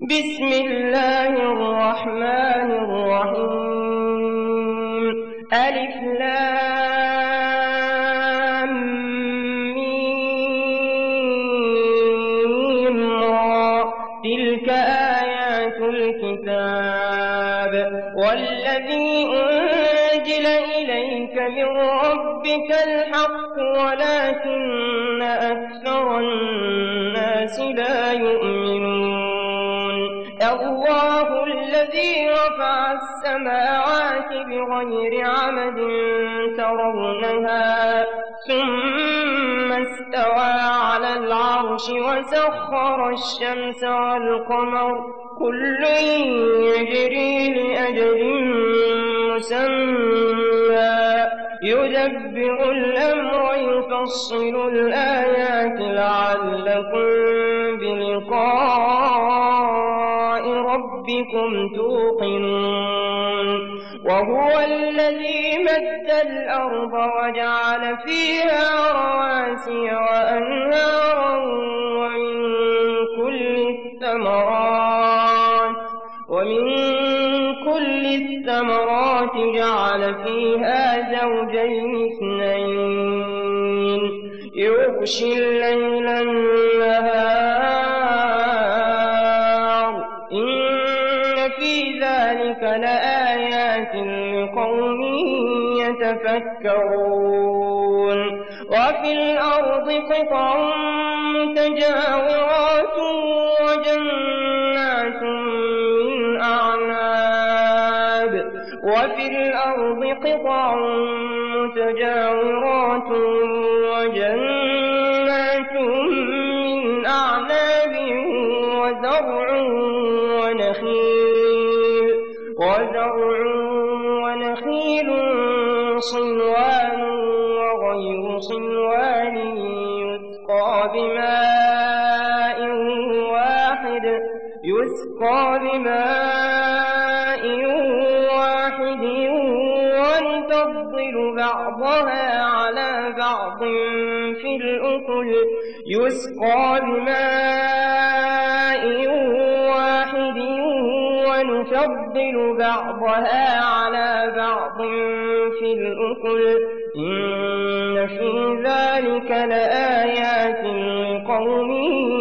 بسم الله الرحمن الرحيم ألف لام ميم را تلك آيات الكتاب والذي أنزل إليك من ربك الحق ولكن أكثر الناس لا يؤمنون الله الذي رفع السماوات بغير عمد ترونها ثم استوى على العرش وسخر الشمس والقمر كل يجري لأجل مسمى يدبر الأمر يفصل الآيات لعلكم بلقاء ربكم توقنون وهو الذي مد الأرض وجعل فيها رواسي وأنهارا ومن كل الثمرات جعل فيها زوجين اثنين يغشي الليل النهار إن في ذلك لآيات لقوم يتفكرون وفي الأرض قطع متجاورات وجنات من أعناب وزرع ونخيل صنوان وغير صنوان يسقى بماء واحد ونفضل بعضها على بعض في الأكل إن في ذلك لآيات لقوم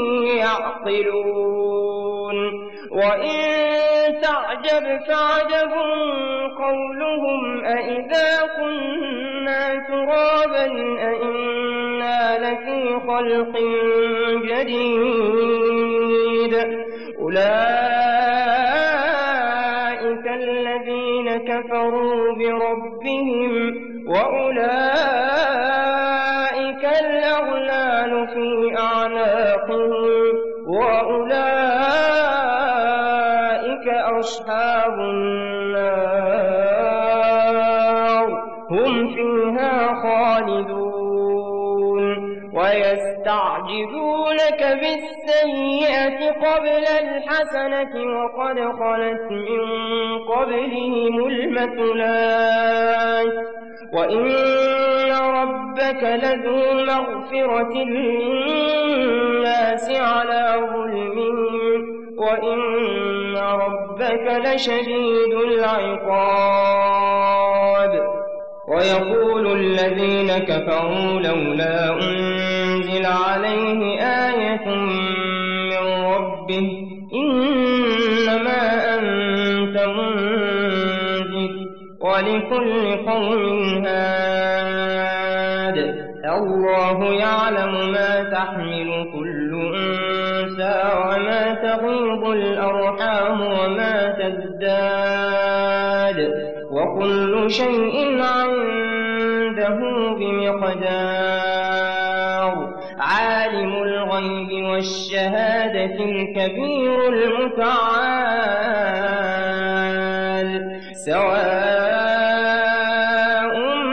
يعقلون وإن تعجب فعجب قولهم أإذا كنا ترابا أإنا لفي خلق جديد أولئك الذين كفروا بربهم وأولئك الأغلال في أعناقهم وأولئك أصحاب النار هم فيها خالدون ويستعجلونك بالسيئة قبل الحسنة وقد خلت من قبلهم المثلات وإن ربك لذو مغفرة للناس على ظلمهم وإن ربك لشديد العقاب ويقول الذين كفروا لولا أنزل عليه آية من ربه إنما أنت منذر ولكل قوم هاد الله يعلم ما تحمل كل أنثى وما تغيض الأرحام وما تزداد وكل شيء عنده بمقدار عالم الغيب والشهادة الكبير المتعال سواء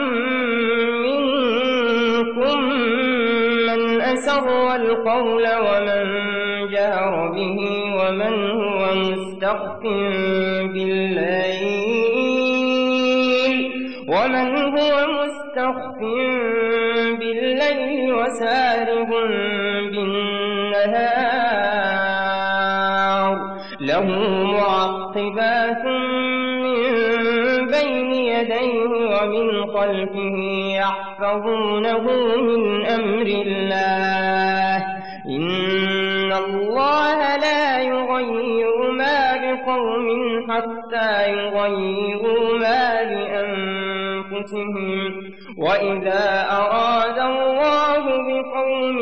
منكم من أسر القول ومن جهر به ومن هو مستخف بالليل وسارب بالنهار له معقبات من بين يديه ومن خلفه يحفظونه من أمر الله إن الله لا يغير ما بقوم حتى يغيروا ما بأنفسهم وإذا أراد الله بقوم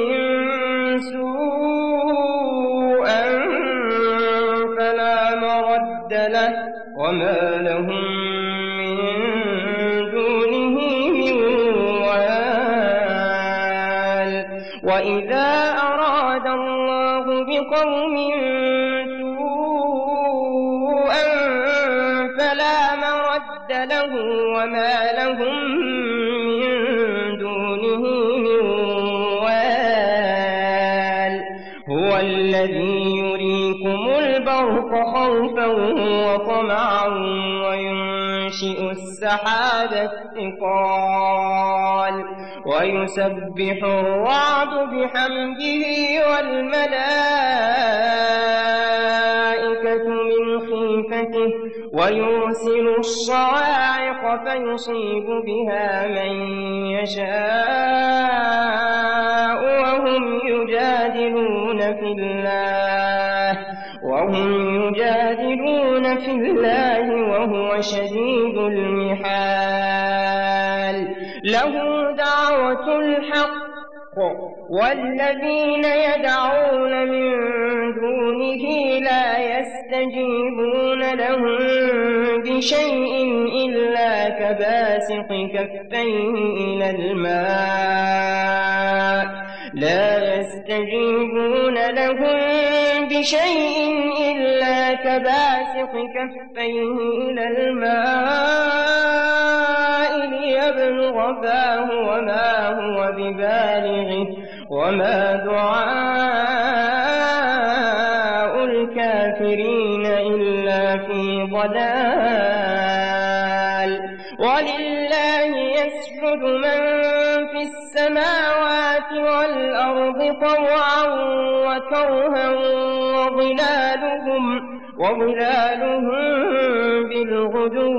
سوءا فلا مرد له وما لهم من دونه من وال وإذا أراد الله بقوم سوءا فلا مرد له وما لهم من دونه من وال هو الذي يريكم البرق خوفا وطمعا وينشئ السحاب الثقال ويسبح الرعد بحمده والملائكة من خيفته ويرسل الصواعق فيصيب بها من يشاء وهم يجادلون في الله وهو شديد المحال له دعوة الحق والذين يدعون من دونه لا يستجيبون لهم بشيء إلا كباسط كفيه إلى الماء لا يستجيبون لهم بشيء إلا كباسط كفيه إلى الماء ليبلغ فاه وما هو ببالغه وما دعاء الكافرين إلا في ضلال ولله يسجد من في السماوات والأرض طوعا وكرها وظلالهم بالغدو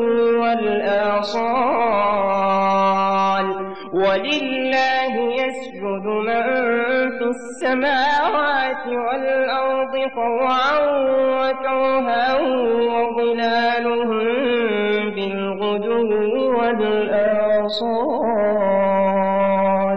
والآصال ولله يسجد من في السماوات والأرض طوعا وكرها وظلالهم بالغدو والآصال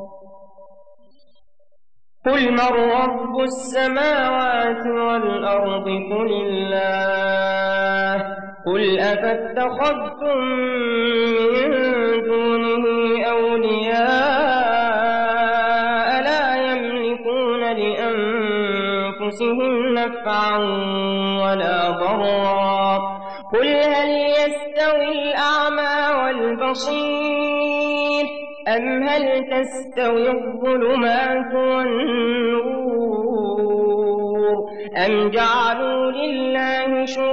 قل من رب السماوات والأرض قل الله قل أفاتخذتم من دونه أولياء لا يملكون لأنفسهم نفعا ولا ضرا قل هل يستوي الأعمى والبصير أم هل تستوي الظلمات والنور أم جعلوا لله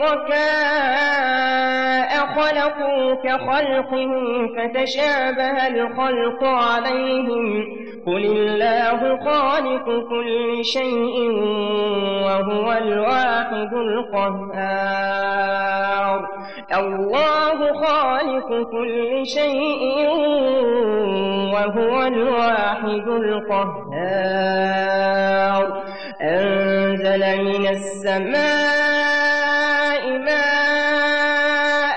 شركاء خلقوا كخلقه فتشابه الخلق عليهم قل الله خالق كل شيء وهو الواحد القهار الله خالق كل شيء وهو الواحد القهار أنزل من السماء ماء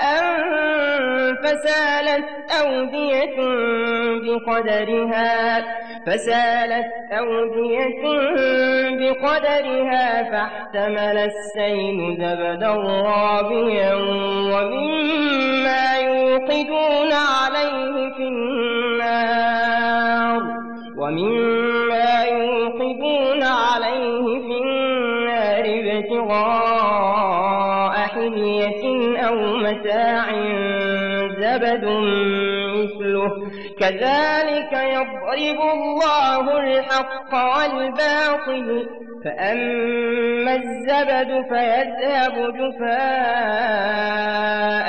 فسالت أودية بقدرها فاحتمل السيل زبدا رابيا ومما يوقدون عليه في النار ابتغاء حلية أو متاع زبد مثله كذلك يضرب الله الحق والباطل فأما الزبد فيذهب جفاء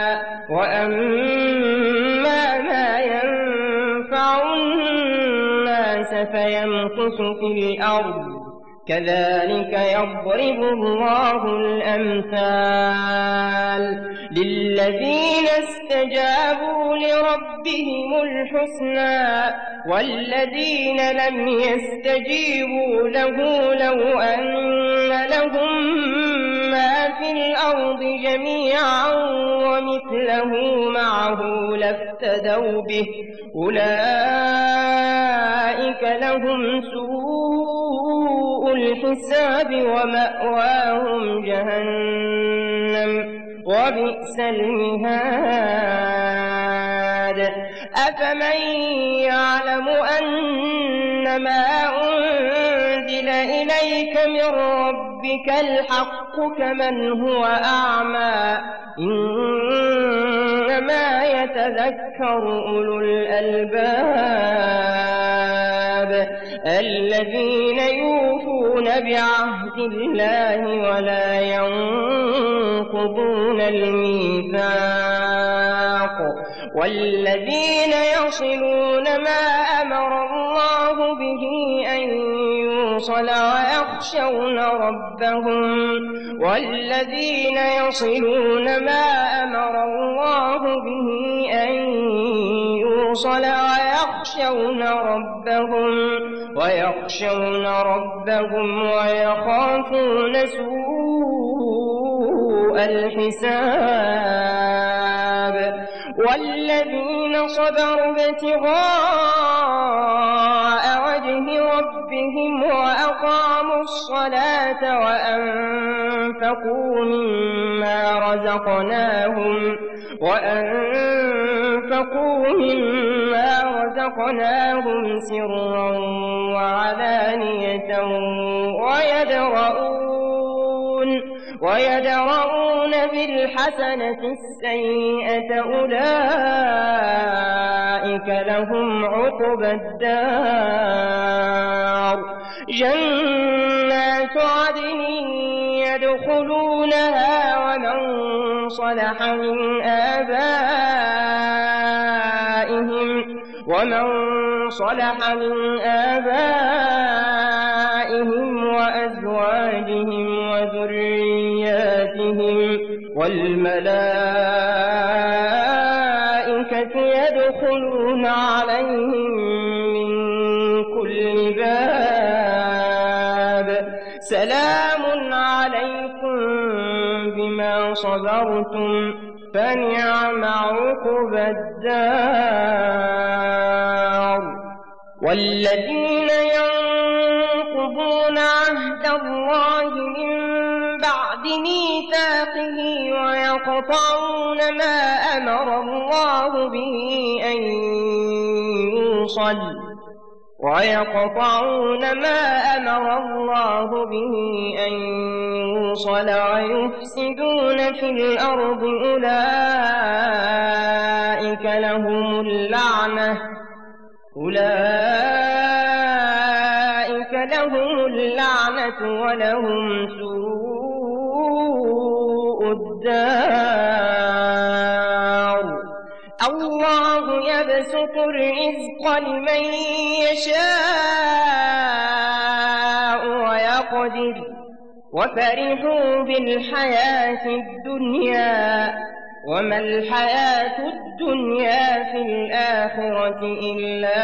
وأما ما ينفع الناس فيمكث في الأرض كذلك يضرب الله الأمثال للذين استجابوا لربهم الحسنى والذين لم يستجيبوا له لو أن لهم ما في الأرض جميعا ومثله معه لافتدوا به أولئك لهم سوء الحساب ومأواهم جهنم وبئس المهاد أفمن يعلم أنما أنزل إليك من ربك الحق كمن هو أعمى إنما يتذكر أولو الألباب الذين يوفون بعهد الله ولا ينقضون الميثاق والذين يصلون ما أمر الله به أن يوصل ويخشون ربهم والذين يصلون ما أمر الله به أن يوصل ويخشون ربهم ويخافون سوء الحساب والذين صبروا ابتغاء وجه ربهم وأقاموا الصلاة وأنفقوا مما رزقناهم سرا وعلانية ويدرؤون بالحسنة السيئة أولئك لهم عقبى الدار جنات عدن يدخلونها ومن صلح من آبائهم وأزواجهم وذرياتهم والملائكة يدخلون عليهم من كل باب سلام عليكم بما صبرتم فنعم عقبى الدار والذين ينقضون عهد الله من بعد ميثاقه ويقطعون ما أمر الله به أن يوصل ويفسدون في الأرض أولئك لهم اللعنة ولهم سوء الدار الله يبسط الرزق لمن يشاء ويقدر وفرحوا بالحياة الدنيا وما الحياة الدنيا في الآخرة إلا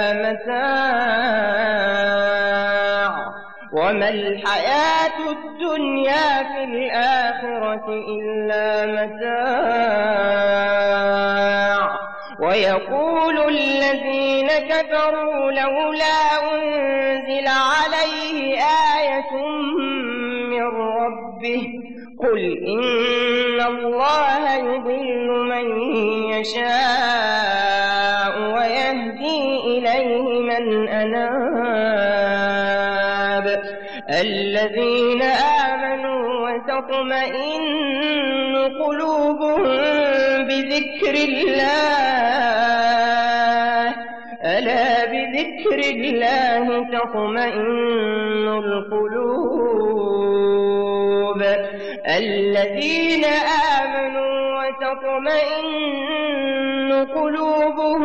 متاع ويقول الذين كفروا لولا أنزل عليه آية من ربه قل إن الله يضل من يشاء ويهدي إليه من أناب الذين آمنوا وتطمئن قلوبهم بذكر الله ألا بذكر الله تطمئن القلوب الذين آمنوا وتطمئن قلوبهم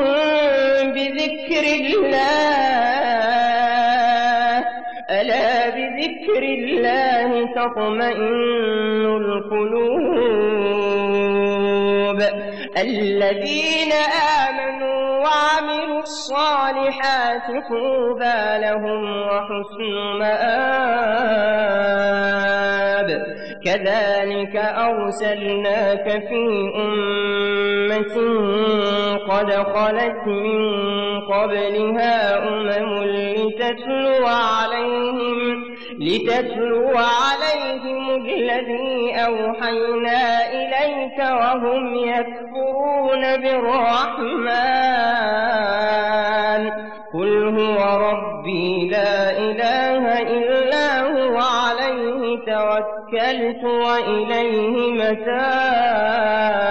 بذكر الله ألا بذكر بذكر الله تطمئن القلوب الذين آمنوا وعملوا الصالحات طوبى لهم وحسن مآب كذلك أرسلناك في أمة قد خلت من قبلها أمم لتتلو عليهم الذي أوحينا إليك وهم يكفرون بالرحمن قل هو ربي لا إله إلا هو عليه توكلت وإليه متاب